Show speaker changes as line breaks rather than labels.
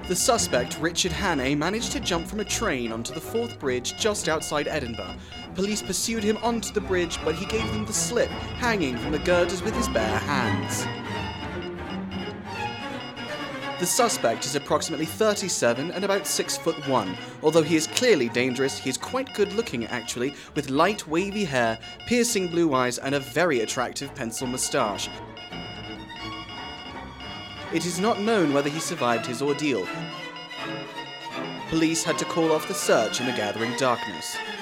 The suspect, Richard Hannay, managed to jump from a train onto the Forth Bridge just outside Edinburgh. Police pursued him onto the bridge, but he gave them the slip, hanging from the girders with his bare hands. The suspect is approximately 37 and about 6'1". Although he is clearly dangerous, he is quite good looking actually, with light wavy hair, piercing blue eyes and a very attractive pencil moustache. It is not known whether he survived his ordeal. Police had to call off the search in the gathering darkness.